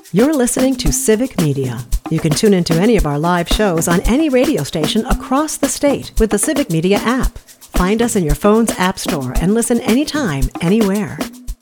You're listening to Civic Media. You can tune into any of our live shows on any radio station across the state with the Civic Media app. Find us in your phone's app store and listen anytime, anywhere.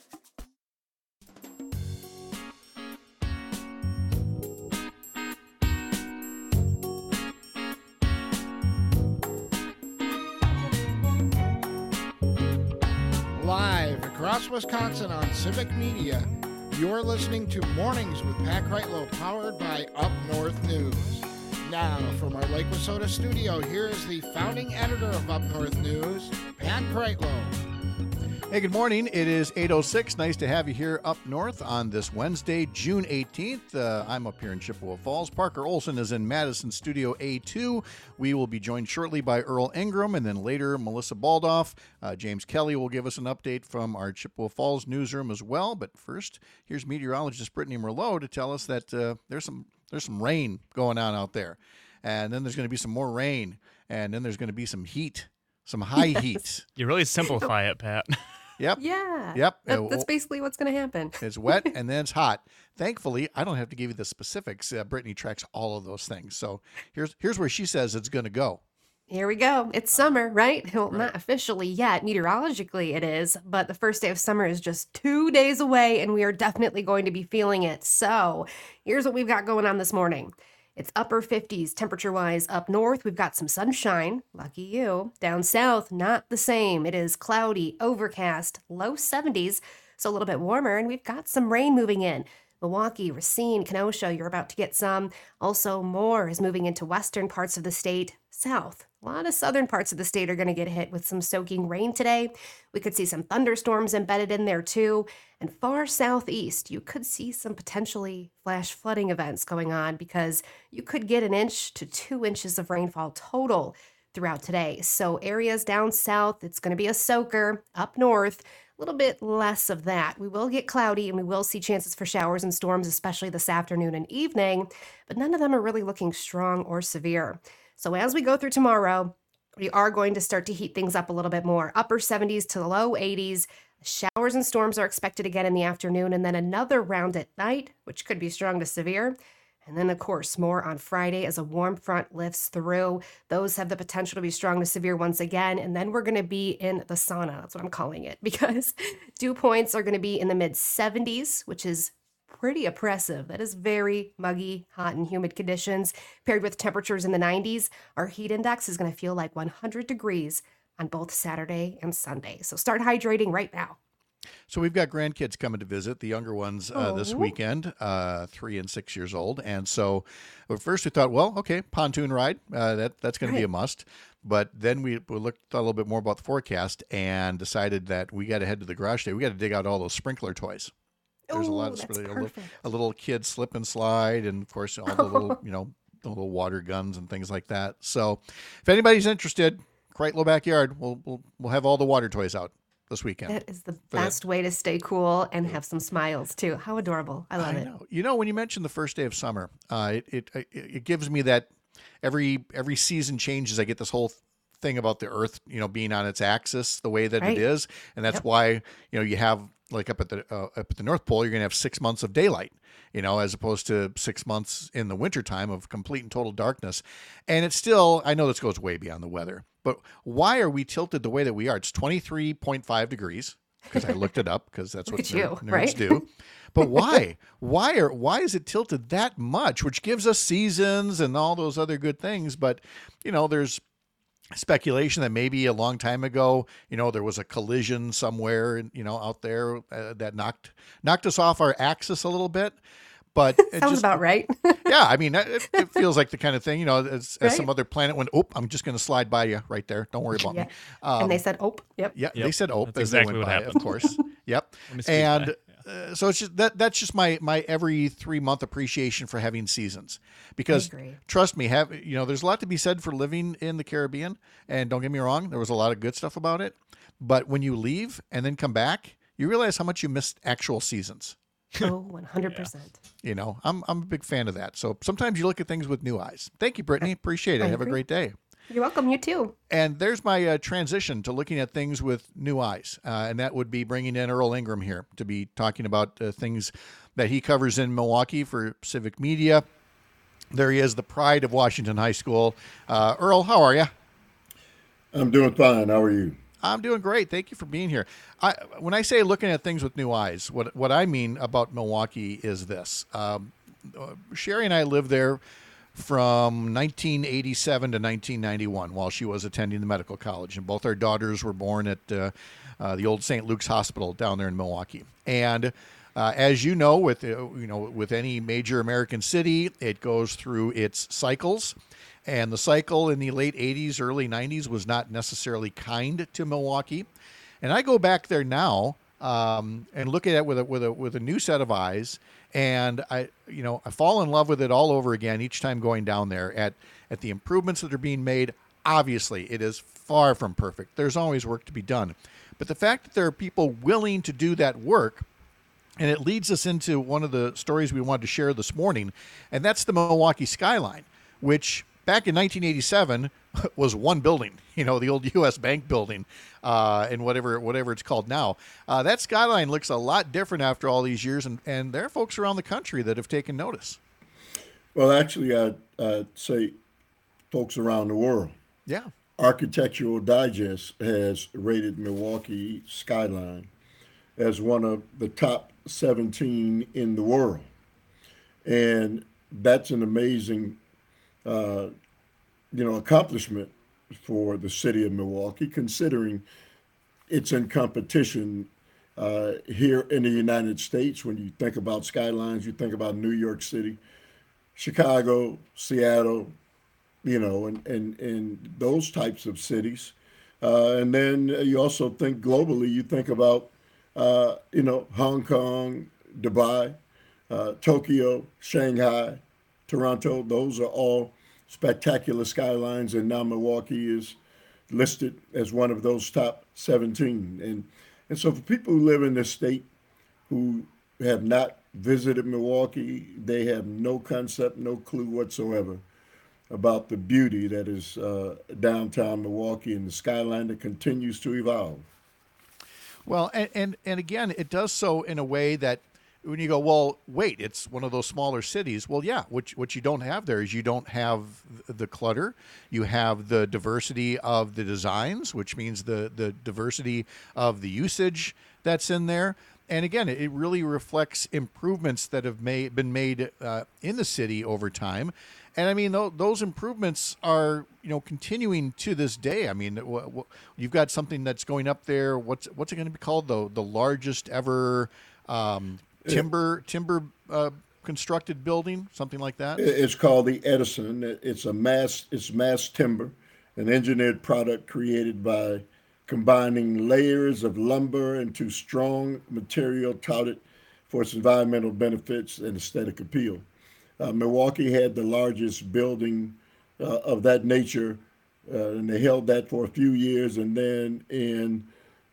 Live across Wisconsin on Civic Media, you're listening to Mornings with Pat Kreitlow, powered by Up North News. Now, from our Lake Wissota studio, here is the founding editor of Up North News, Pat Kreitlow. Hey, good morning. It is 8:06. Nice to have you here up north on this Wednesday, June 18th. I'm up here in Chippewa Falls. Parker Olson is in Madison Studio A2. We will be joined shortly by Earl Ingram, and then later Melissa Baldoff. James Kelly will give us an update from our Chippewa Falls newsroom as well. But first, here's meteorologist Brittany Merlot to tell us that there's some rain going on out there. And then there's going to be some more rain. And then there's going to be some heat, some high heat. You really simplify it, Pat. Yep. Yeah. Yep. That's basically what's going to happen. It's wet and then it's hot. Thankfully, I don't have to give you the specifics. Brittany tracks all of those things. So here's where she says it's going to go. Here we go. It's summer, right? Well, not officially yet. Meteorologically, it is. But the first day of summer is just 2 days away, and we are definitely going to be feeling it. So here's what we've got going on this morning. It's upper 50s temperature-wise up north. We've got some sunshine. Lucky you. Down south, not the same. It is cloudy, overcast, low 70s, so a little bit warmer, and we've got some rain moving in. Milwaukee, Racine, Kenosha, you're about to get some. Also, more is moving into western parts of the state, south. A lot of southern parts of the state are going to get hit with some soaking rain today. We could see some thunderstorms embedded in there too. And far southeast, you could see some potentially flash flooding events going on because you could get 1 inch to 2 inches of rainfall total throughout today. So areas down south, it's going to be a soaker. Up north, a little bit less of that. We will get cloudy and we will see chances for showers and storms, especially this afternoon and evening, but none of them are really looking strong or severe. So as we go through tomorrow, we are going to start to heat things up a little bit more. Upper 70s to the low 80s. Showers and storms are expected again in the afternoon, and then another round at night, which could be strong to severe. And then, of course, more on Friday as a warm front lifts through. Those have the potential to be strong to severe once again. And then we're going to be in the sauna. That's what I'm calling it, because dew points are going to be in the mid 70s, which is pretty oppressive. That is very muggy, hot, and humid conditions. Paired with temperatures in the 90s, our heat index is going to feel like 100 degrees on both Saturday and Sunday. So start hydrating right now. So we've got grandkids coming to visit, the younger ones this weekend, 3 and 6 years old. And so at first we thought, well, okay, pontoon ride, that's going to be a must. But then we looked a little bit more about the forecast and decided that we got to head to the garage today. We got to dig out all those sprinkler toys. There's a lot of a little kid slip and slide, and of course all the little the little water guns and things like that. So if anybody's interested, Kreitlow Backyard, we'll have all the water toys out this weekend. That is the best way to stay cool and have some smiles too. How adorable! I love it. When you mentioned the first day of summer, it gives me that every season changes. I get this whole thing about the Earth, being on its axis the way that it is, and that's why you have. Like up at the North Pole, you're going to have 6 months of daylight, as opposed to 6 months in the wintertime of complete and total darkness. And it's still, I know this goes way beyond the weather, but why are we tilted the way that we are? It's 23.5 degrees, because I looked it up, because that's what nerds do. But why? Why is it tilted that much, which gives us seasons and all those other good things? But, there's speculation that maybe a long time ago, there was a collision somewhere, out there that knocked us off our axis a little bit. But it sounds about right. Yeah, I mean, it feels like the kind of thing, as some other planet went, I'm just going to slide by you right there. Don't worry about me. And they said, yep. Yeah, they said, That's as exactly they went what by, happened. of course. Yep. And so it's just that's just my every 3 month appreciation for having seasons, because trust me, there's a lot to be said for living in the Caribbean, and don't get me wrong, there was a lot of good stuff about it, but when you leave and then come back, you realize how much you missed actual seasons. Oh, 100%. I'm a big fan of that. So sometimes you look at things with new eyes. Thank you, Brittany. Appreciate it. Have a great day. You're welcome. You too. And there's my transition to looking at things with new eyes. And that would be bringing in Earl Ingram here to be talking about things that he covers in Milwaukee for Civic Media. There he is, the pride of Washington High School. Earl, how are you? I'm doing fine. How are you? I'm doing great. Thank you for being here. When I say looking at things with new eyes, what I mean about Milwaukee is this. Sherry and I lived there from 1987 to 1991 while she was attending the medical college. And both our daughters were born at the old St. Luke's Hospital down there in Milwaukee. And as you know, with any major American city, it goes through its cycles. And the cycle in the late 80s, early 90s was not necessarily kind to Milwaukee. And I go back there now and look at it with a new set of eyes. And I fall in love with it all over again each time going down there at the improvements that are being made. Obviously, it is far from perfect. There's always work to be done. But the fact that there are people willing to do that work, and it leads us into one of the stories we wanted to share this morning, and that's the Milwaukee skyline, which back in 1987 was one building, the old U.S. Bank building, and whatever it's called now. That skyline looks a lot different after all these years, and there are folks around the country that have taken notice. Well, actually, I'd say folks around the world. Yeah. Architectural Digest has rated Milwaukee skyline as one of the top 17 in the world. And that's an amazing accomplishment for the city of Milwaukee, considering it's in competition here in the United States. When you think about skylines, you think about New York City, Chicago, Seattle, and those types of cities. And then you also think globally, you think about, Hong Kong, Dubai, Tokyo, Shanghai, Toronto. Those are all spectacular skylines, and now Milwaukee is listed as one of those top 17. And so for people who live in this state who have not visited Milwaukee, they have no concept, no clue whatsoever about the beauty that is downtown Milwaukee and the skyline that continues to evolve. Well, and again, it does so in a way that when you go, well, wait, it's one of those smaller cities. Well, yeah, what you don't have there is you don't have the clutter. You have the diversity of the designs, which means the diversity of the usage that's in there. And again, it really reflects improvements that have been made in the city over time. And I mean, those improvements are, continuing to this day. I mean, you've got something that's going up there. What's it going to be called? The largest ever timber constructed building, something like that. It's called the Edison. It's mass timber, an engineered product created by combining layers of lumber into strong material touted for its environmental benefits and aesthetic appeal. Milwaukee had the largest building of that nature, and they held that for a few years. And then in,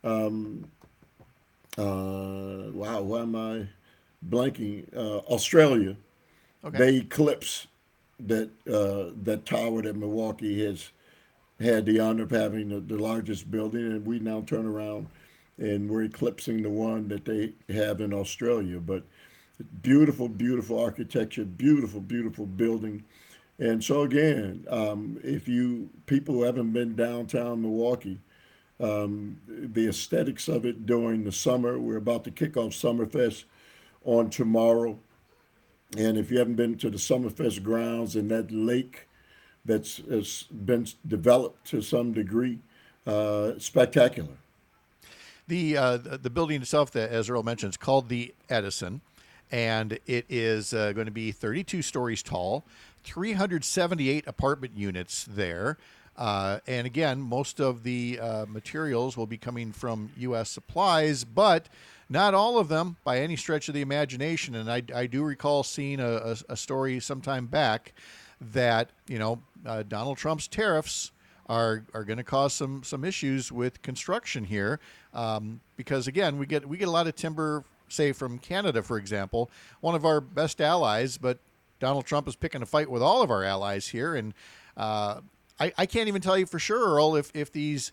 why am I blanking? Australia, okay. They eclipsed that tower that Milwaukee has had the honor of having the largest building, and we now turn around and we're eclipsing the one that they have in Australia. But beautiful, beautiful architecture, beautiful, beautiful building. And so again, if people who haven't been downtown Milwaukee, the aesthetics of it during the summer, we're about to kick off Summerfest on tomorrow. And if you haven't been to the Summerfest grounds and that lake that's been developed to some degree, spectacular. The building itself, as Earl mentioned, is called the Edison. And it is going to be 32 stories tall, 378 apartment units there. And again, most of the materials will be coming from U.S. supplies, but not all of them by any stretch of the imagination. And I do recall seeing a story sometime back that, Donald Trump's tariffs are going to cause some issues with construction here. Because again, we get a lot of timber, say from Canada, for example, one of our best allies, but Donald Trump is picking a fight with all of our allies here. And I can't even tell you for sure, Earl, if these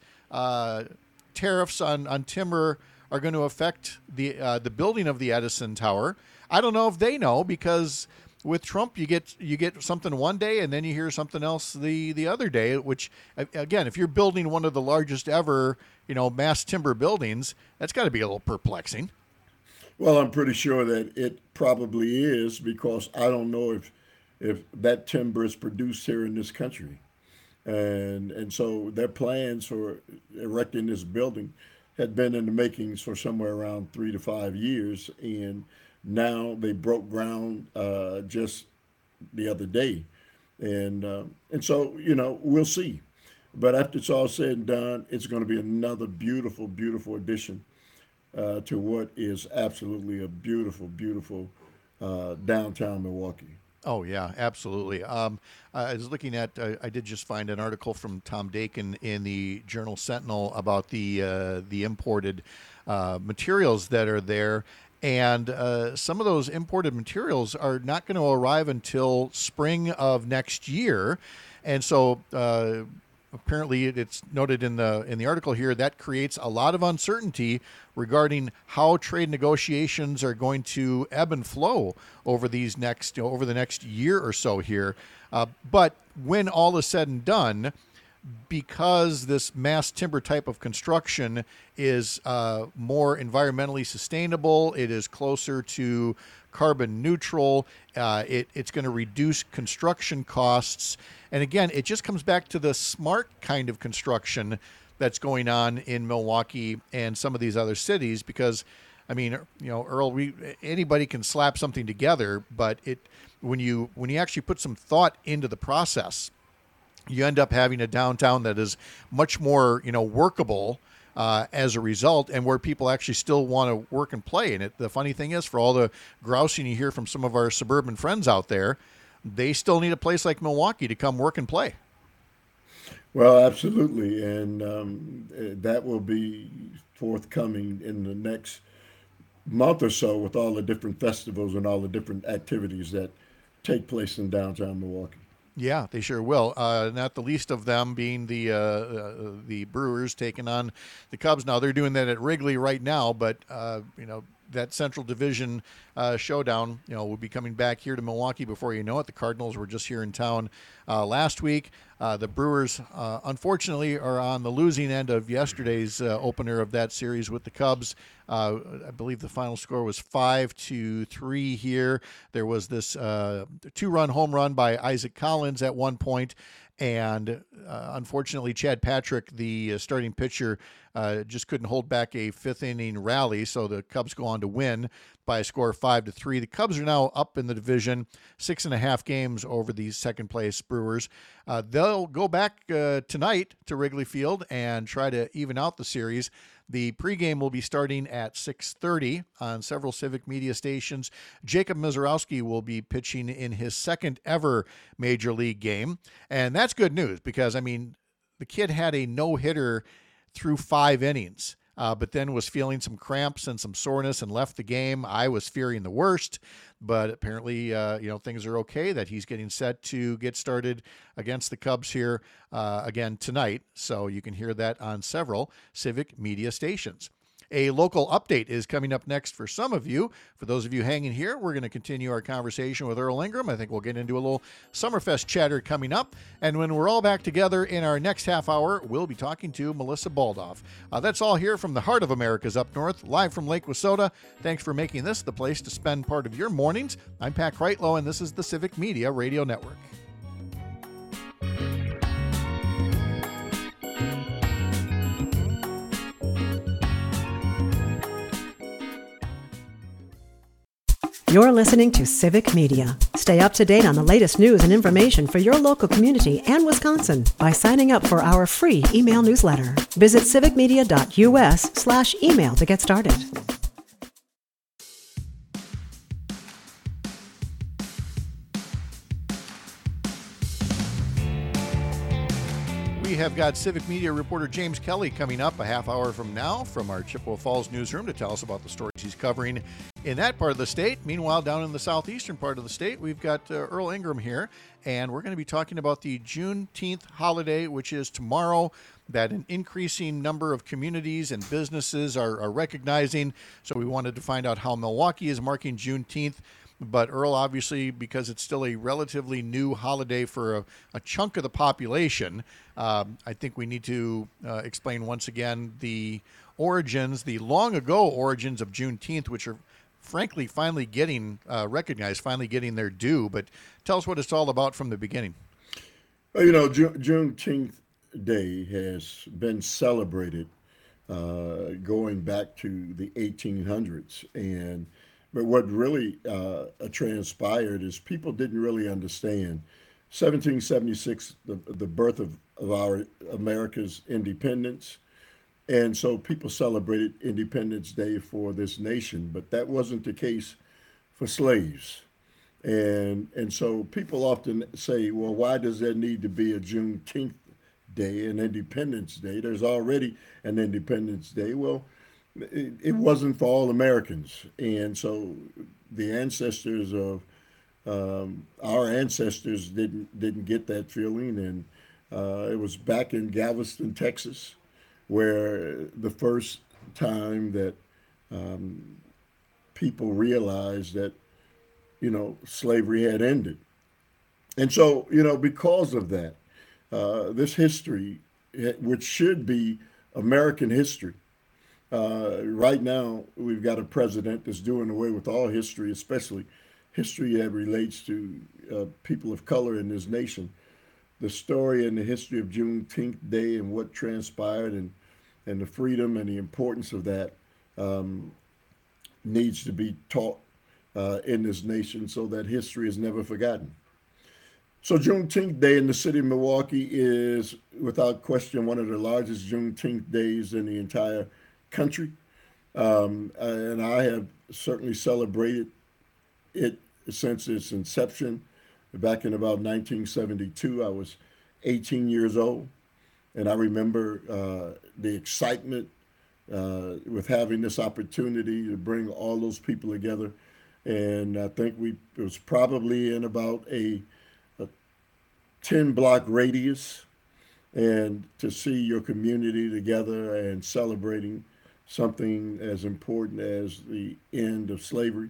tariffs on timber are going to affect the building of the Edison Tower. I don't know if they know, because with Trump, you get something one day and then you hear something else the other day, which, again, if you're building one of the largest ever, mass timber buildings, that's got to be a little perplexing. Well, I'm pretty sure that it probably is, because I don't know if that timber is produced here in this country. And so their plans for erecting this building had been in the makings for somewhere around 3 to 5 years, and now they broke ground just the other day, and so we'll see. But after it's all said and done, it's going to be another beautiful, beautiful addition to what is absolutely a beautiful, beautiful downtown Milwaukee. Oh, yeah, absolutely. I was looking at, I did just find an article from Tom Dakin in the Journal Sentinel about the imported materials that are there. And some of those imported materials are not going to arrive until spring of next year. And so apparently it's noted in the article here that creates a lot of uncertainty regarding how trade negotiations are going to ebb and flow over the next year or so here. But when all is said and done, because this mass timber type of construction is more environmentally sustainable, it is closer to carbon neutral, it's going to reduce construction costs. And again, it just comes back to the smart kind of construction that's going on in Milwaukee and some of these other cities, because, I mean, Earl, anybody can slap something together, but when you actually put some thought into the process, you end up having a downtown that is much more, workable as a result, and where people actually still want to work and play. And the funny thing is, for all the grousing you hear from some of our suburban friends out there, they still need a place like Milwaukee to come work and play. Well, absolutely. And that will be forthcoming in the next month or so, with all the different festivals and all the different activities that take place in downtown Milwaukee. Yeah, they sure will. Not the least of them being the Brewers taking on the Cubs. Now, they're doing that at Wrigley right now, but that Central Division showdown, will be coming back here to Milwaukee before you know it. The Cardinals were just here in town last week. The Brewers, unfortunately, are on the losing end of yesterday's opener of that series with the Cubs. I believe the final score was 5-3 here. There was this 2-run home run by Isaac Collins at one point, and unfortunately, Chad Patrick, the starting pitcher, just couldn't hold back a fifth-inning rally, so the Cubs go on to win by a score of 5-3. The Cubs are now up in the division, 6.5 games over the second-place Brewers. They'll go back tonight to Wrigley Field and try to even out the series. The pregame will be starting at 6:30 on several Civic Media stations. Jacob Mizorowski will be pitching in his second ever Major League game. And that's good news because, the kid had a no-hitter through 5 innings, but then was feeling some cramps and some soreness and left the game. I was fearing the worst, but apparently, things are okay, that he's getting set to get started against the Cubs here again tonight. So you can hear that on several Civic Media stations. A local update is coming up next for some of you. For those of you hanging here, we're going to continue our conversation with Earl Ingram. I think we'll get into a little Summerfest chatter coming up. And when we're all back together in our next half hour, we'll be talking to Melissa Baldoff. That's all here from the heart of America's Up North, live from Lake Wissota. Thanks for making this the place to spend part of your mornings. I'm Pat Kreitlow, and this is the Civic Media Radio Network. You're listening to Civic Media. Stay up to date on the latest news and information for your local community and Wisconsin by signing up for our free email newsletter. Visit civicmedia.us/email to get started. We have got Civic Media reporter James Kelly coming up a half hour from now from our Chippewa Falls newsroom to tell us about the stories he's covering in that part of the state. Meanwhile, down in the southeastern part of the state, we've got Earl Ingram here, and we're going to be talking about the Juneteenth holiday, which is tomorrow, that an increasing number of communities and businesses are recognizing. So we wanted to find out how Milwaukee is marking Juneteenth. But Earl, obviously, because it's still a relatively new holiday for a chunk of the population, I think we need to explain once again the origins, the long ago origins of Juneteenth, which are frankly finally getting recognized, finally getting their due. But tell us what it's all about from the beginning. Well, Juneteenth Day has been celebrated going back to the 1800s, but what really transpired is people didn't really understand 1776, the birth of our America's independence. And so people celebrated Independence Day for this nation, but that wasn't the case for slaves. And so people often say, well, why does there need to be a Juneteenth Day, an Independence Day? There's already an Independence Day. Well, it wasn't for all Americans. And so the ancestors of our ancestors didn't get that feeling. And it was back in Galveston, Texas, where the first time that people realized that, slavery had ended. And so, because of that, this history, which should be American history, right now we've got a president that's doing away with all history, especially history that relates to people of color in this nation. The story and the history of Juneteenth Day and what transpired and the freedom and the importance of that needs to be taught in this nation so that history is never forgotten. So Juneteenth Day in the city of Milwaukee is, without question, one of the largest Juneteenth days in the entire country. And I have certainly celebrated it since its inception. Back in about 1972, I was 18 years old. And I remember the excitement with having this opportunity to bring all those people together. And I think it was probably in about a 10-block radius, and to see your community together and celebrating something as important as the end of slavery,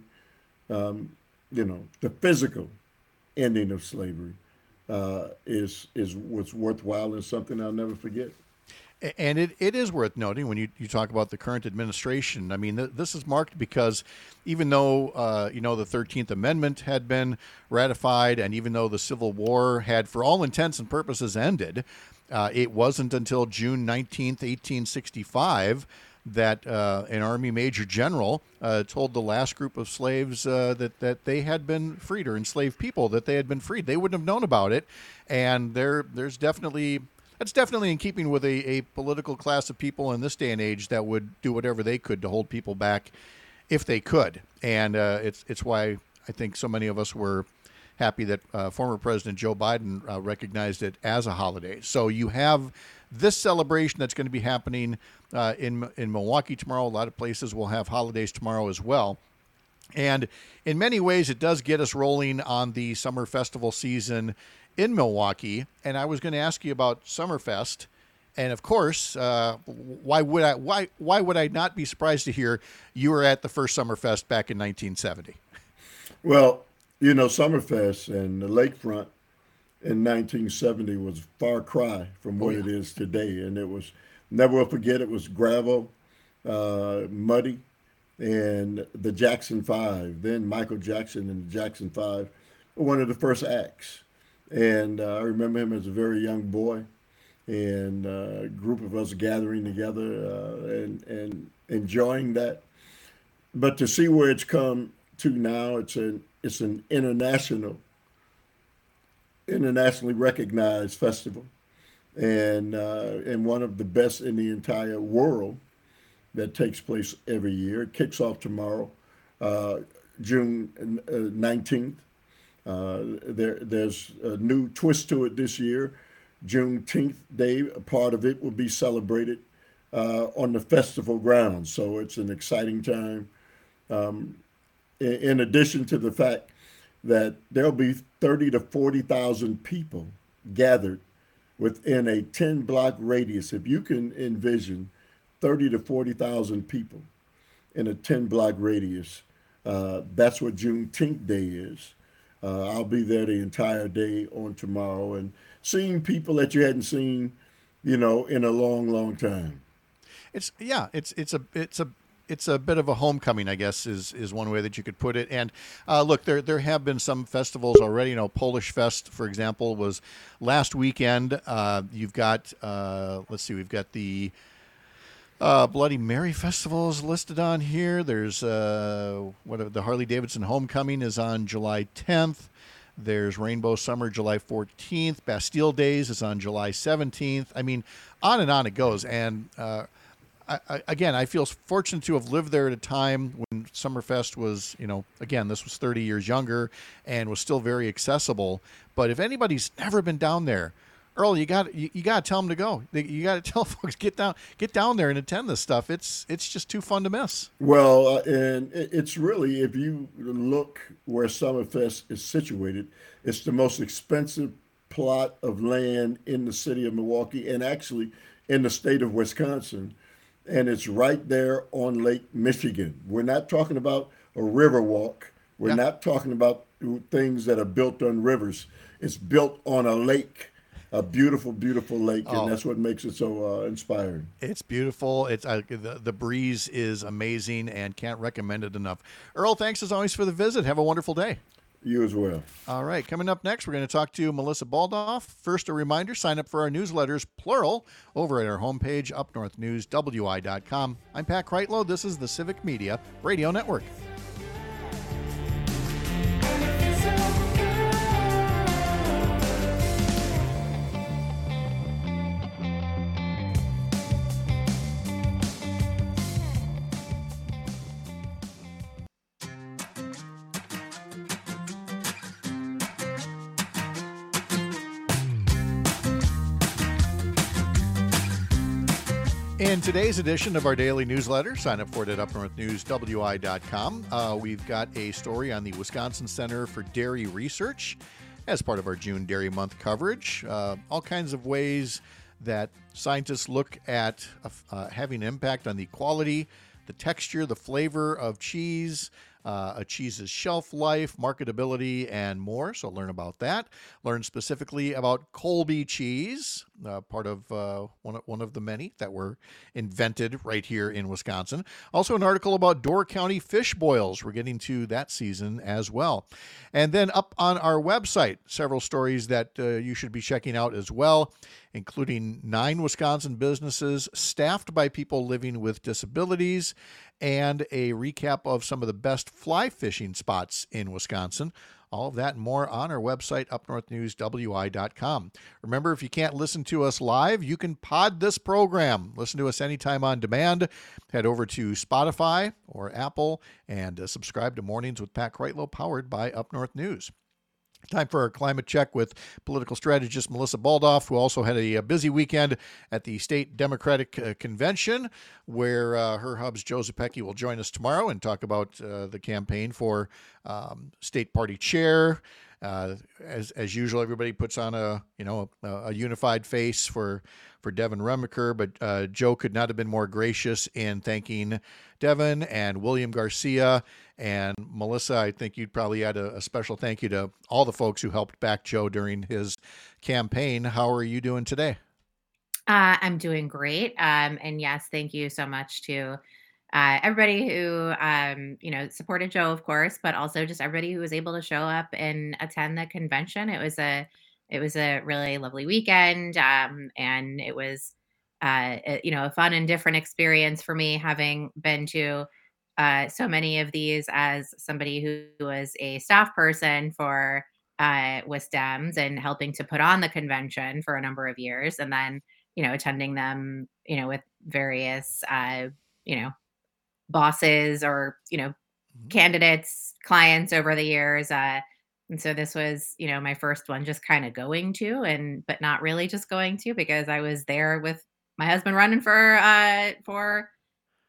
the physical ending of slavery, is what's worthwhile and something I'll never forget. And it is worth noting when you talk about the current administration. I mean, this is marked because even though, the 13th Amendment had been ratified, and even though the Civil War had, for all intents and purposes, ended, it wasn't until June 19th, 1865, that an Army Major General told the last group of slaves that they had been freed, or enslaved people, that they had been freed. They wouldn't have known about it. And that's definitely in keeping with a political class of people in this day and age that would do whatever they could to hold people back if they could. And it's why I think so many of us were happy that former President Joe Biden recognized it as a holiday. So you have this celebration that's going to be happening in Milwaukee tomorrow. A lot of places will have holidays tomorrow as well. And in many ways, it does get us rolling on the summer festival season in Milwaukee. And I was going to ask you about Summerfest. And of course, why would I not be surprised to hear you were at the first Summerfest back in 1970? Well, Summerfest and the lakefront in 1970 was a far cry from what it is today. And it was, never will forget, it was gravel, muddy, and the Jackson 5, then Michael Jackson and the Jackson 5, were one of the first acts. And I remember him as a very young boy, and a group of us gathering together and enjoying that. But to see where it's come to now, it's an internationally recognized festival, and one of the best in the entire world that takes place every year. It kicks off tomorrow, June 19th. There's a new twist to it this year. Juneteenth Day, a part of it will be celebrated on the festival grounds. So it's an exciting time. in addition to the fact that there'll be 30 to 40,000 people gathered within a 10-block radius. If you can envision 30 to 40,000 people in a 10-block radius, that's what Juneteenth Day is. I'll be there the entire day on tomorrow and seeing people that you hadn't seen, in a long, long time. It's a bit of a homecoming, I guess, is one way that you could put it. And look, there have been some festivals already. Polish Fest, for example, was last weekend. You've got we've got the Bloody Mary Festival is listed on here. There's the Harley Davidson Homecoming is on July 10th. There's Rainbow Summer July 14th. Bastille Days is on July 17th. I mean, on and on it goes. And I feel fortunate to have lived there at a time when Summerfest was, again, this was 30 years younger and was still very accessible. But if anybody's never been down there, Earl, you got to tell them to go. You got to tell folks get down there and attend this stuff. It's just too fun to miss. Well, and it's really, if you look where Summerfest is situated, it's the most expensive plot of land in the city of Milwaukee and actually in the state of Wisconsin. And it's right there on Lake Michigan. We're not talking about a river walk. We're not talking about things that are built on rivers. It's built on a lake. A beautiful, beautiful lake, and that's what makes it so inspiring. It's beautiful. It's the breeze is amazing, and can't recommend it enough. Earl, thanks as always for the visit. Have a wonderful day. You as well. All right, coming up next, we're going to talk to Melissa Baldoff. First, a reminder, sign up for our newsletters, plural, over at our homepage, upnorthnewswi.com. I'm Pat Kreitlow. This is the Civic Media Radio Network. In today's edition of our daily newsletter, sign up for it at upnorthnewswi.com. We've got a story on the Wisconsin Center for Dairy Research as part of our June Dairy Month coverage. All kinds of ways that scientists look at having an impact on the quality, the texture, the flavor of cheese, a cheese's shelf life, marketability, and more. So learn about that. Learn specifically about Colby cheese, part of one of the many that were invented right here in Wisconsin. Also an article about Door County fish boils. We're getting to that season as well. And then up on our website, several stories that you should be checking out as well, including 9 Wisconsin businesses staffed by people living with disabilities, and a recap of some of the best fly fishing spots in Wisconsin. All of that and more on our website, upnorthnewswi.com. Remember, if you can't listen to us live, you can pod this program. Listen to us anytime on demand. Head over to Spotify or Apple and subscribe to Mornings with Pat Kreitlow, powered by Up North News. Time for our climate check with political strategist Melissa Baldoff, who also had a busy weekend at the state Democratic Convention, where her hub's Joe Zepecki will join us tomorrow and talk about the campaign for state party chair. As usual, everybody puts on a unified face for Devin Remaker, but Joe could not have been more gracious in thanking Devin and William Garcia. And Melissa, I think you'd probably add a special thank you to all the folks who helped back Joe during his campaign. How are you doing today? I'm doing great. And yes, thank you so much to everybody who, supported Joe, of course, but also just everybody who was able to show up and attend the convention. It was a really lovely weekend. And it was, a fun and different experience for me, having been to so many of these as somebody who was a staff person for WisDems and helping to put on the convention for a number of years, and then attending them with various bosses or candidates, clients over the years, and so this was my first one, just kind of going to, but not really just going to, because I was there with my husband running for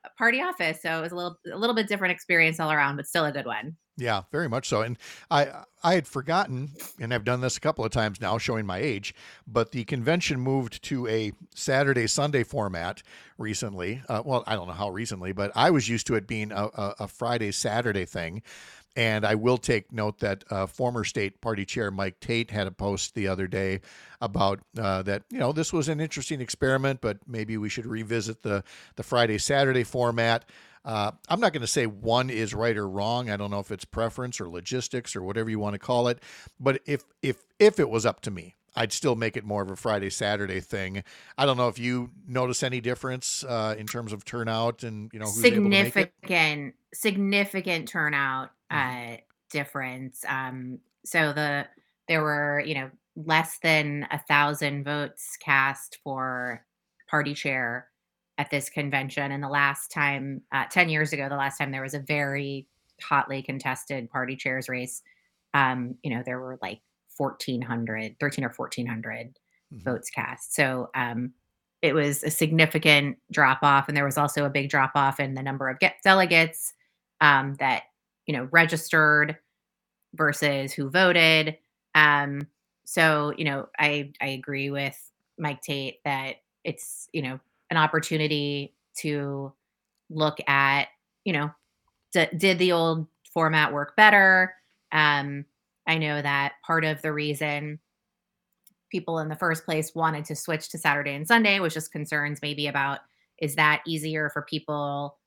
party office. So it was a little bit different experience all around, but still a good one. Yeah, very much so. And I had forgotten, and I've done this a couple of times now, showing my age, but the convention moved to a Saturday Sunday format recently. Well, I don't know how recently, but I was used to it being a Friday Saturday thing. And I will take note that former state party chair Mike Tate had a post the other day about that, this was an interesting experiment, but maybe we should revisit the Friday Saturday format. I'm not going to say one is right or wrong. I don't know if it's preference or logistics or whatever you want to call it. But if it was up to me, I'd still make it more of a Friday, Saturday thing. I don't know if you notice any difference in terms of turnout and, who's able to make it. Significant turnout difference. So there were, less than 1,000 votes cast for party chair at this convention. And the last time, 10 years ago, the last time there was a very hotly contested party chairs race, there were like 13 or 1,400 votes cast. So it was a significant drop off. And there was also a big drop off in the number of delegates that, registered versus who voted. So, I agree with Mike Tate that it's, an opportunity to look at, did the old format work better? I know that part of the reason people in the first place wanted to switch to Saturday and Sunday was just concerns maybe about, is that easier for people,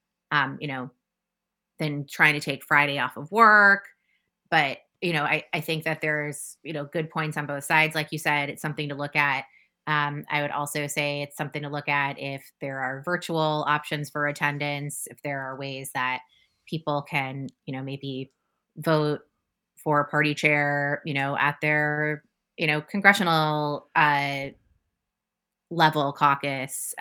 than trying to take Friday off of work? But, I think that there's, good points on both sides. Like you said, it's something to look at. I would also say it's something to look at if there are virtual options for attendance, if there are ways that people can, maybe vote for a party chair, at their, congressional level caucus.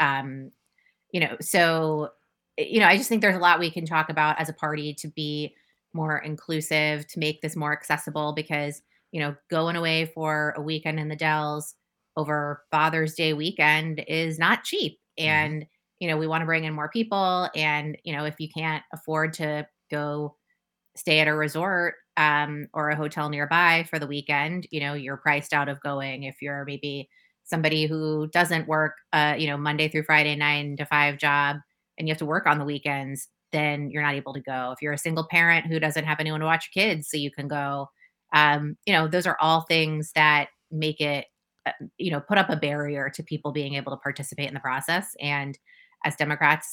So, I just think there's a lot we can talk about as a party to be more inclusive, to make this more accessible, because, going away for a weekend in the Dells over Father's Day weekend is not cheap. And, we want to bring in more people. And, if you can't afford to go stay at a resort or a hotel nearby for the weekend, you're priced out of going. If you're maybe somebody who doesn't work, Monday through Friday, 9 to 5 job, and you have to work on the weekends, then you're not able to go. If you're a single parent who doesn't have anyone to watch your kids so you can go, those are all things that make it, put up a barrier to people being able to participate in the process. And as Democrats,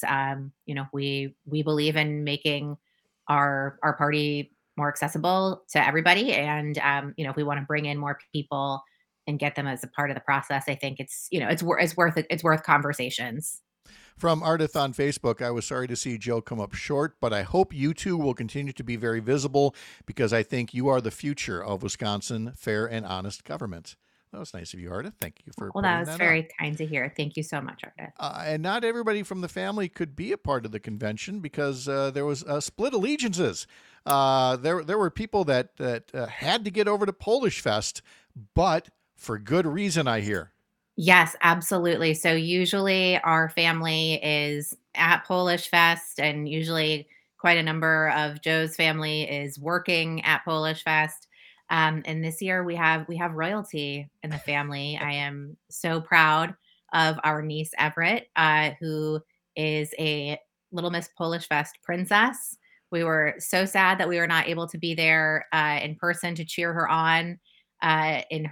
we believe in making our party more accessible to everybody. And, if we want to bring in more people and get them as a part of the process, I think it's worth conversations. From Ardith on Facebook, I was sorry to see Joe come up short, but I hope you two will continue to be very visible, because I think you are the future of Wisconsin fair and honest government. That was nice of you, Ardith. Thank you for. Well, that was very kind to hear. Thank you so much, Ardith. And not everybody from the family could be a part of the convention, because there was split allegiances. There were people that had to get over to Polish Fest, but for good reason, I hear. Yes, absolutely. So usually our family is at Polish Fest, and usually quite a number of Joe's family is working at Polish Fest. And this year we have royalty in the family. I am so proud of our niece Everett, who is a Little Miss Polish Fest princess. We were so sad that we were not able to be there in person to cheer her on in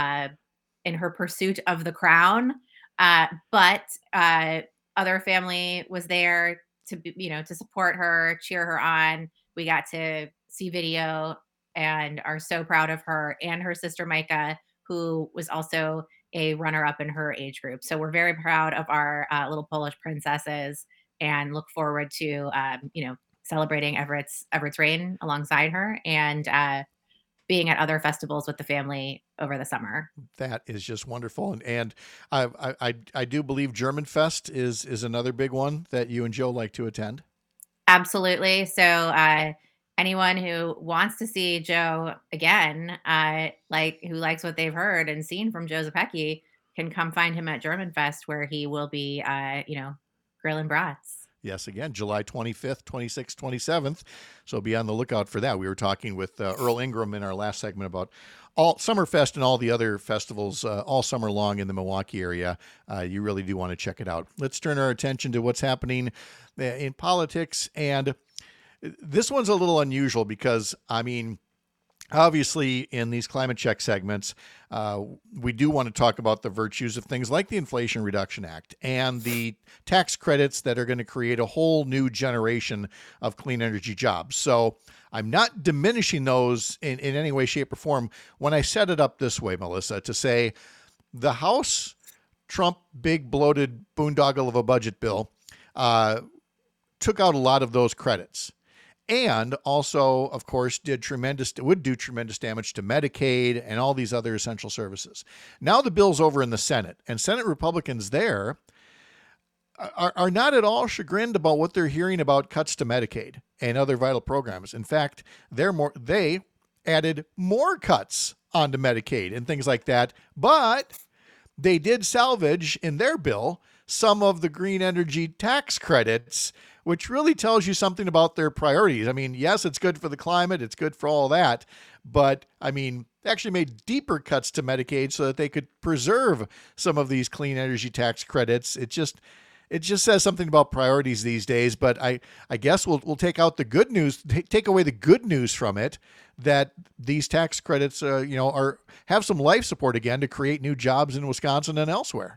her pursuit of the crown. But other family was there to support her, cheer her on. We got to see video and are so proud of her and her sister Micah, who was also a runner-up in her age group. So we're very proud of our little Polish princesses, and look forward to celebrating Everett's reign alongside her, and being at other festivals with the family over the summer. That is just wonderful. And I do believe German Fest is another big one that you and Joe like to attend. Absolutely. So anyone who wants to see Joe again, who likes what they've heard and seen from Joe Zepecki, can come find him at German Fest, where he will be, grilling brats. Yes, again, July 25th, 26th, 27th. So be on the lookout for that. We were talking with Earl Ingram in our last segment about all Summerfest and all the other festivals all summer long in the Milwaukee area. You really do want to check it out. Let's turn our attention to what's happening in politics. And this one's a little unusual because, I mean, obviously, in these climate check segments, we do want to talk about the virtues of things like the Inflation Reduction Act and the tax credits that are going to create a whole new generation of clean energy jobs. So I'm not diminishing those in any way, shape, or form when I set it up this way, Melissa, to say the House Trump big bloated boondoggle of a budget bill took out a lot of those credits. And also, of course, would do tremendous damage to Medicaid and all these other essential services. Now the bill's over in the Senate, and Senate Republicans there are not at all chagrined about what they're hearing about cuts to Medicaid and other vital programs. In fact, they added more cuts onto Medicaid and things like that, but they did salvage in their bill some of the green energy tax credits, which really tells you something about their priorities. I mean, yes, it's good for the climate, it's good for all that, but I mean, they actually made deeper cuts to Medicaid so that they could preserve some of these clean energy tax credits. It just says something about priorities these days, but I guess we'll take out the good news, take away the good news from it, that these tax credits, have some life support again to create new jobs in Wisconsin and elsewhere.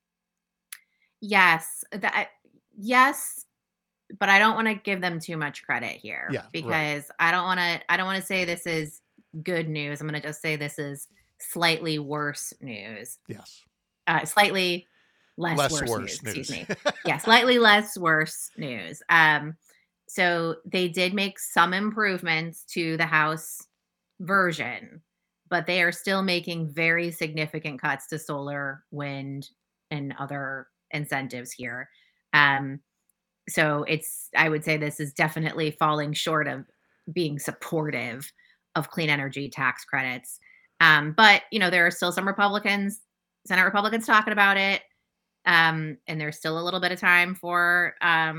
Yes, yes, but I don't want to give them too much credit here because right. I don't want to say this is good news. I'm going to just say this is slightly worse news. Yes. Slightly less worse news. Excuse me. Yeah, slightly less worse news. So they did make some improvements to the House version, but they are still making very significant cuts to solar, wind, and other incentives here. So I would say this is definitely falling short of being supportive of clean energy tax credits. But, there are still some Senate Republicans talking about it. And there's still a little bit of time for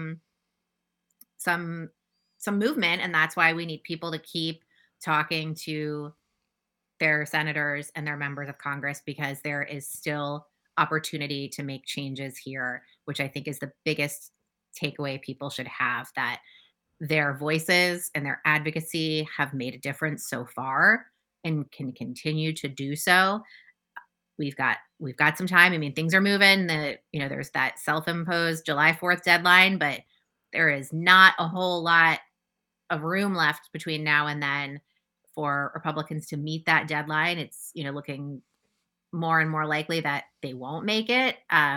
some movement. And that's why we need people to keep talking to their senators and their members of Congress, because there is still opportunity to make changes here, which I think is the biggest takeaway people should have, that their voices and their advocacy have made a difference so far and can continue to do so. We've got some time. I mean, things are moving. There's that self-imposed July 4th deadline, but there is not a whole lot of room left between now and then for Republicans to meet that deadline. It's, looking more and more likely that they won't make it.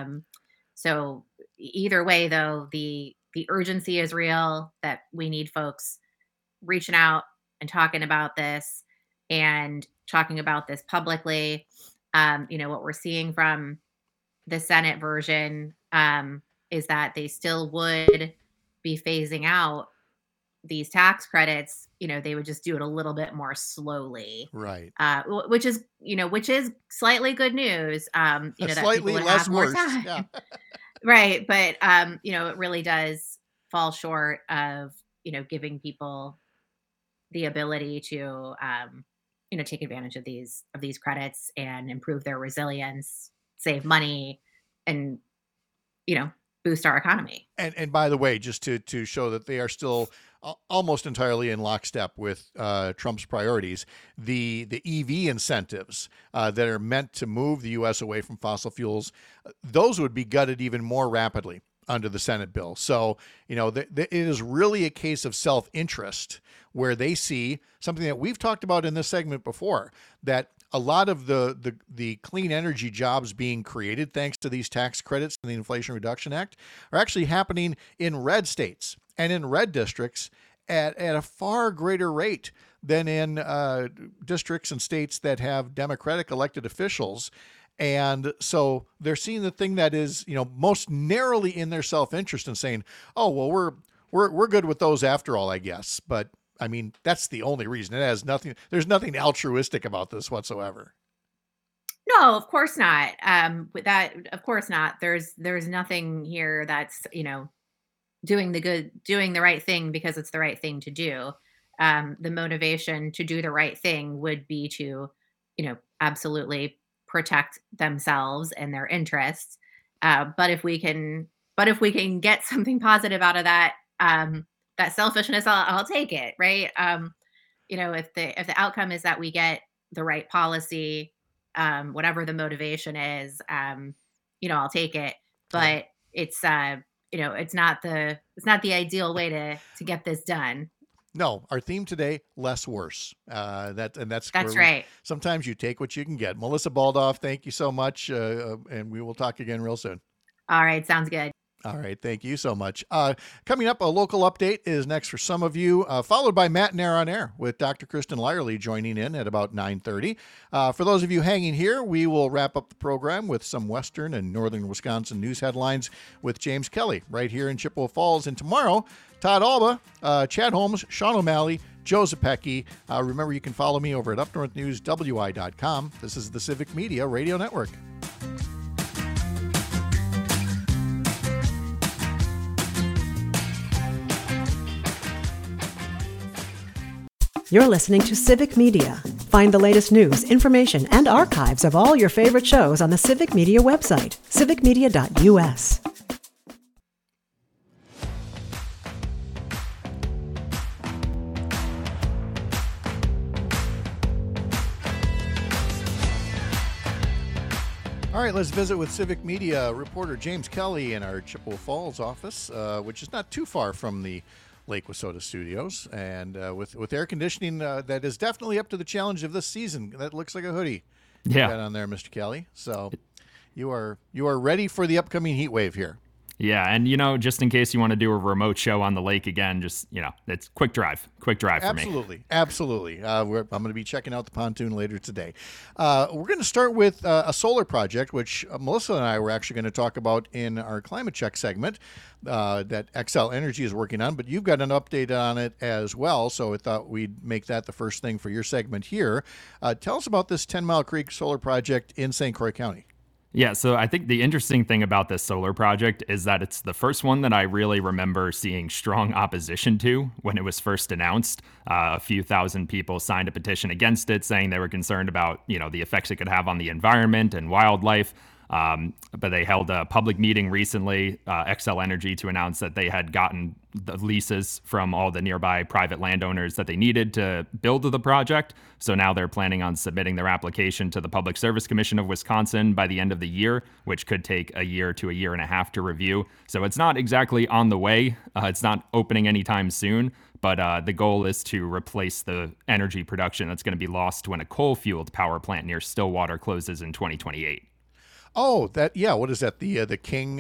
So either way, though, the urgency is real, that we need folks reaching out and talking about this and talking about this publicly. What we're seeing from the Senate version is that they still would be phasing out these tax credits. They would just do it a little bit more slowly, right? Which is slightly good news. That slightly less worse, yeah. Right, but it really does fall short of giving people the ability to take advantage of these credits and improve their resilience, save money, and boost our economy. And by the way, just to show that they are still almost entirely in lockstep with Trump's priorities, the EV incentives that are meant to move the U.S. away from fossil fuels, those would be gutted even more rapidly under the Senate bill. So, it is really a case of self-interest where they see something that we've talked about in this segment before, that a lot of the clean energy jobs being created thanks to these tax credits and the Inflation Reduction Act are actually happening in red states and in red districts at a far greater rate than in districts and states that have Democratic elected officials. And so they're seeing the thing that is, most narrowly in their self-interest and saying, oh, well, we're good with those after all, I guess. But I mean, that's the only reason. There's nothing altruistic about this whatsoever. No, of course not. Of course not. There's nothing here that's, doing the right thing because it's the right thing to do. The motivation to do the right thing would be to, absolutely protect themselves and their interests. But if we can, get something positive out of that, that selfishness, I'll take it, right? If the outcome is that we get the right policy, whatever the motivation is, I'll take it. But it's it's not the ideal way to get this done. No, our theme today, less worse. That's right. Sometimes you take what you can get. Melissa Baldoff, thank you so much, and we will talk again real soon. All right, sounds good. All right, thank you so much. Coming up, a local update is next for some of you, followed by Matt and Air on Air with Dr. Kristen Lyerly joining in at about 9:30. For those of you hanging here, we will wrap up the program with some Western and Northern Wisconsin news headlines with James Kelly right here in Chippewa Falls. And tomorrow, Todd Alba, Chad Holmes, Sean O'Malley, Joe Zepecki. Remember, you can follow me over at upnorthnewswi.com. This is the Civic Media Radio Network. You're listening to Civic Media. Find the latest news, information, and archives of all your favorite shows on the Civic Media website, civicmedia.us. All right, let's visit with Civic Media reporter James Kelly in our Chippewa Falls office, which is not too far from the Lake Wissota studios, and with air conditioning that is definitely up to the challenge of this season. That looks like a hoodie you got on there, Mr. Kelly. So you are ready for the upcoming heat wave here. Yeah, and just in case you want to do a remote show on the lake again, just it's quick drive for me. Absolutely. I'm going to be checking out the pontoon later today. We're going to start with a solar project, which Melissa and I were actually going to talk about in our climate check segment that Xcel Energy is working on, but you've got an update on it as well, so I thought we'd make that the first thing for your segment here. Tell us about this 10 Mile Creek solar project in St. Croix County. Yeah, so I think the interesting thing about this solar project is that it's the first one that I really remember seeing strong opposition to when it was first announced. A few thousand people signed a petition against it, saying they were concerned about, the effects it could have on the environment and wildlife. But they held a public meeting recently, Xcel Energy, to announce that they had gotten the leases from all the nearby private landowners that they needed to build the project. So now they're planning on submitting their application to the Public Service Commission of Wisconsin by the end of the year, which could take a year to a year and a half to review. So it's not exactly on the way. It's not opening anytime soon. But the goal is to replace the energy production that's going to be lost when a coal-fueled power plant near Stillwater closes in 2028. Oh, what is that? The King,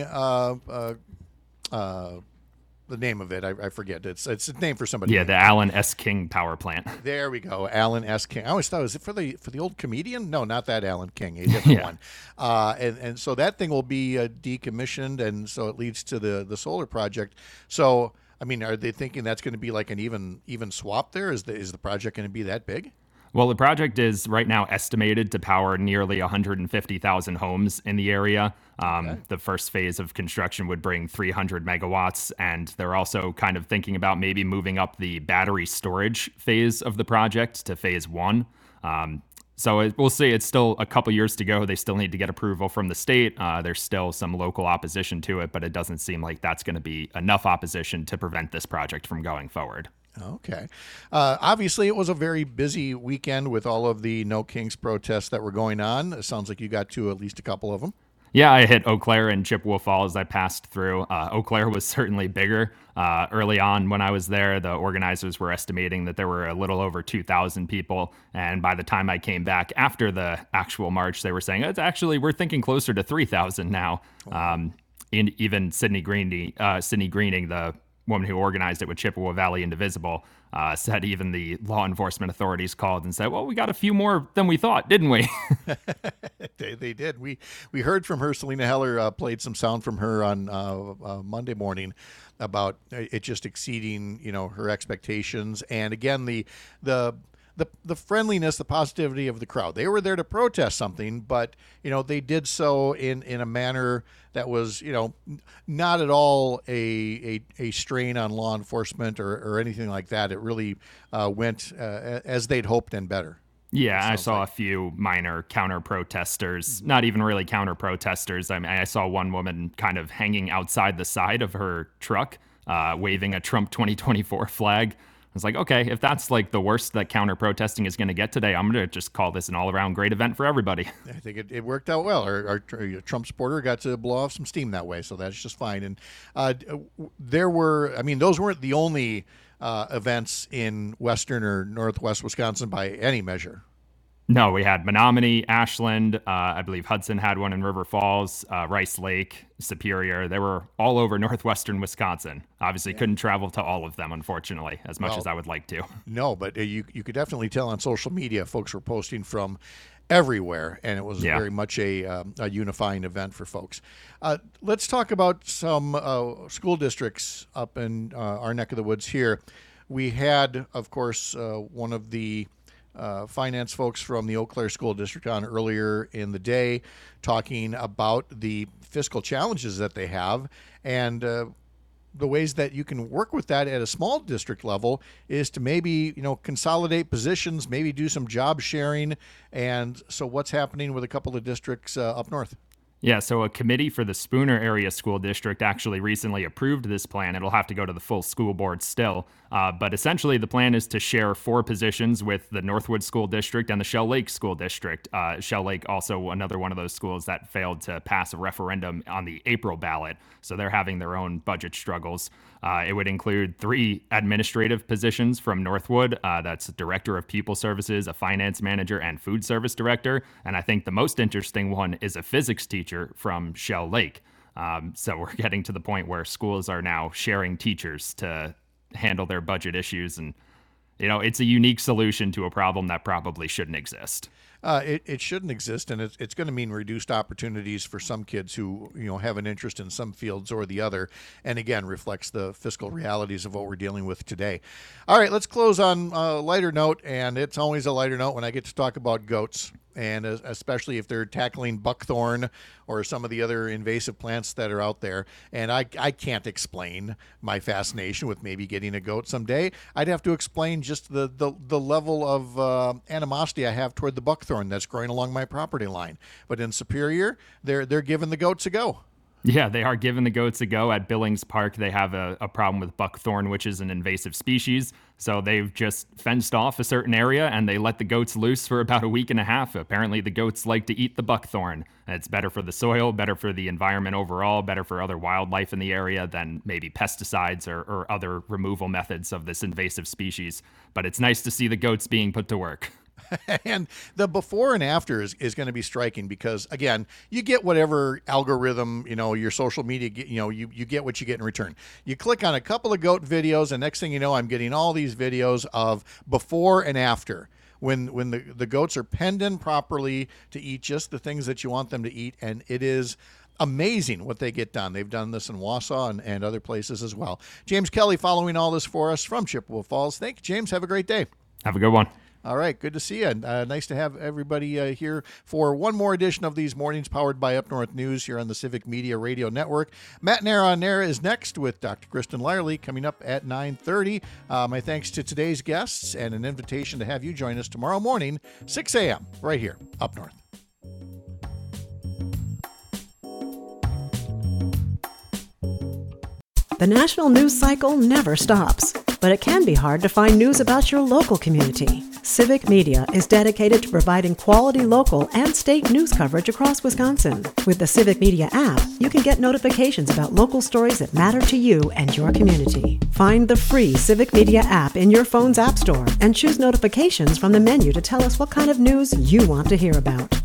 the name of it, I forget. It's a name for somebody. Yeah, the Alan S. King power plant. There we go, Alan S. King. I always thought, was it for the old comedian? No, not that Alan King, a different one. And so that thing will be decommissioned, and so it leads to the solar project. So, I mean, are they thinking that's going to be like an even swap there? Is the project going to be that big? Well, the project is right now estimated to power nearly 150,000 homes in the area. The first phase of construction would bring 300 megawatts, and they're also kind of thinking about maybe moving up the battery storage phase of the project to phase 1. So we'll see. It's still a couple years to go. They still need to get approval from the state. There's still some local opposition to it, but it doesn't seem like that's going to be enough opposition to prevent this project from going forward. Okay. Obviously, it was a very busy weekend with all of the No Kings protests that were going on. It sounds like you got to at least a couple of them. Yeah, I hit Eau Claire and Chippewa Falls. I passed through. Eau Claire was certainly bigger. Early on when I was there, the organizers were estimating that there were a little over 2,000 people. And by the time I came back after the actual march, they were saying, we're thinking closer to 3,000 now. Even Sydney Greening, the woman who organized it with Chippewa Valley Indivisible, said even the law enforcement authorities called and said, well, we got a few more than we thought, didn't we? They did. We heard from her. Selena Heller played some sound from her on Monday morning about it just exceeding, her expectations. And again, the the friendliness, the positivity of the crowd. They were there to protest something, but they did so in a manner that was not at all a strain on law enforcement or anything like that. It really went as they'd hoped and better. Yeah, I saw a few minor counter-protesters, not even really counter-protesters. I mean, I saw one woman kind of hanging outside the side of her truck, waving a Trump 2024 flag. I was like, okay, if that's like the worst that counter-protesting is going to get today, I'm going to just call this an all-around great event for everybody. I think it worked out well. Our Trump supporter got to blow off some steam that way, so that's just fine. And those weren't the only events in western or northwest Wisconsin by any measure. No, we had Menominee, Ashland, I believe Hudson had one in River Falls, Rice Lake, Superior. They were all over northwestern Wisconsin. Obviously couldn't travel to all of them, unfortunately, as much as I would like to. No, but you could definitely tell on social media folks were posting from everywhere, and it was very much a unifying event for folks. Let's talk about some school districts up in our neck of the woods here. We had, of course, one of the finance folks from the Eau Claire School District on earlier in the day talking about the fiscal challenges that they have, and the ways that you can work with that at a small district level is to maybe, consolidate positions, maybe do some job sharing. And so what's happening with a couple of districts up north? Yeah, so a committee for the Spooner Area School District actually recently approved this plan. It'll have to go to the full school board still. But essentially, the plan is to share 4 positions with the Northwood School District and the Shell Lake School District. Shell Lake also another one of those schools that failed to pass a referendum on the April ballot. So they're having their own budget struggles. It would include 3 administrative positions from Northwood. That's Director of People Services, a Finance Manager, and Food Service Director. And I think the most interesting one is a physics teacher from Shell Lake. So we're getting to the point where schools are now sharing teachers to handle their budget issues. And, it's a unique solution to a problem that probably shouldn't exist. It shouldn't exist, and it's going to mean reduced opportunities for some kids who have an interest in some fields or the other, and again reflects the fiscal realities of what we're dealing with today. All right, let's close on a lighter note, and it's always a lighter note when I get to talk about goats, and especially if they're tackling buckthorn or some of the other invasive plants that are out there. And I can't explain my fascination with maybe getting a goat someday. I'd have to explain just the level of animosity I have toward the buckthorn that's growing along my property line. But in Superior, they're giving the goats a go. Yeah, they are giving the goats a go. At Billings Park, they have a problem with buckthorn, which is an invasive species. So they've just fenced off a certain area and they let the goats loose for about a week and a half. Apparently, the goats like to eat the buckthorn. It's better for the soil, better for the environment overall, better for other wildlife in the area than maybe pesticides or other removal methods of this invasive species. But it's nice to see the goats being put to work. And the before and after is going to be striking because, again, you get whatever algorithm, your social media, you get what you get in return. You click on a couple of goat videos, and next thing you know, I'm getting all these videos of before and after when the goats are penned in properly to eat just the things that you want them to eat. And it is amazing what they get done. They've done this in Wausau and other places as well. James Kelly following all this for us from Chippewa Falls. Thank you, James. Have a great day. Have a good one. All right, good to see you. Nice to have everybody here for one more edition of these mornings powered by Up North News here on the Civic Media Radio Network. Matt Nair on Nair is next with Dr. Kristen Lyerly coming up at 9:30. My thanks to today's guests and an invitation to have you join us tomorrow morning, 6 a.m., right here, Up North. The national news cycle never stops, but it can be hard to find news about your local community. Civic Media is dedicated to providing quality local and state news coverage across Wisconsin. With the Civic Media app, you can get notifications about local stories that matter to you and your community. Find the free Civic Media app in your phone's app store and choose notifications from the menu to tell us what kind of news you want to hear about.